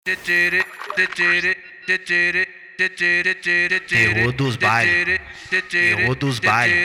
Terror dos bailes, terror dos bailes,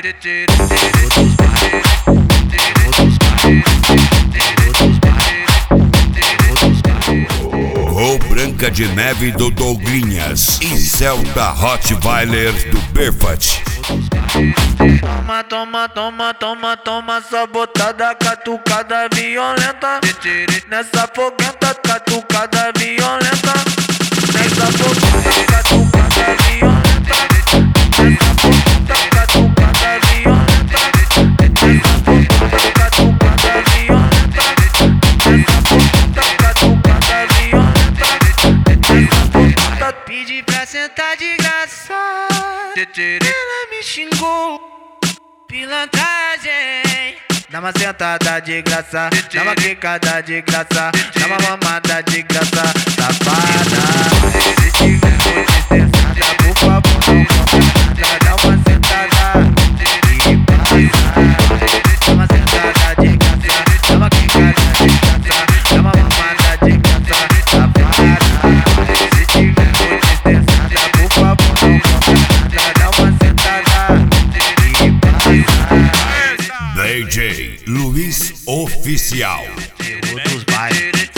Gol Branca de Neve do Douglinhas e Zelda Rottweiler do Perfat. Toma, toma, toma, toma, toma, sabotada, catucada violenta. Nessa foguenta, catucada violenta. Nessa foguenta, catucada violenta. Nessa foguenta, catucada violenta. Nessa foguenta, catucada violenta. Nessa foguenta, catucada violenta. Nessa foguenta, pedi pra sentar de graça. Ela me xingou, pilantragem. Dá uma sentada de graça, dá uma quicada de graça, dá uma mamada de graça, safada. Se tiver muito estressada, por favor não conta nada. Dá uma sentada e passa. Dá uma sentada de graça, dá uma quicada de graça, dá uma mamada de graça, safada. Se tiver muito estressada, por favor não conta nada. Dá uma sentada e passa. DJ Luiz Oficial. terror dos bailes,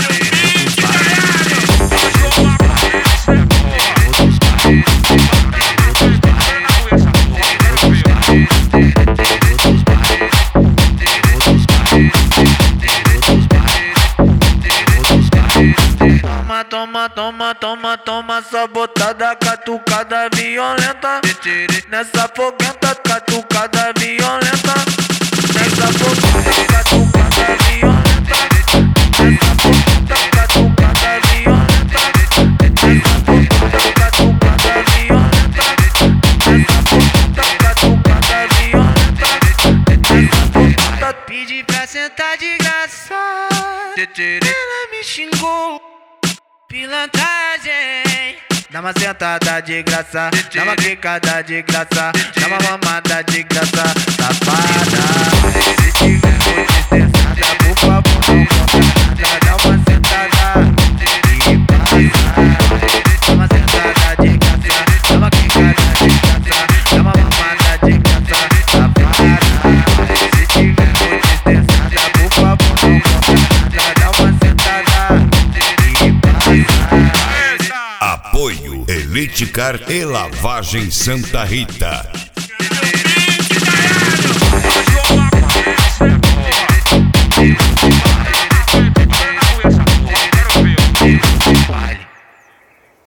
Toma, toma, toma, toma, toma, sabotada, catucada violenta. Nessa foguenta, catucada violenta. Nessa foguenta, catucada violenta. Nessa foguenta, catucada violenta. Nessa foguenta, catucada violenta. Nessa foguenta, catucada violenta. Nessa foguenta, pedi pra sentar de graça. Ela me xingou, pilantragem. Dá uma sentada de graça, dá uma quicada de graça, dá uma mamada de graça, safada. Se tiver muito estressada, por favor não conta nada. Dá uma sentada e passa. Dá uma sentada de graça, dá uma quicada de graça, dá uma mamada de graça, safada. Se tiver muito estressada, por favor não conta nada. Dá uma sentada e passa. Apoio Elite Car e Lavagem Santa Rita.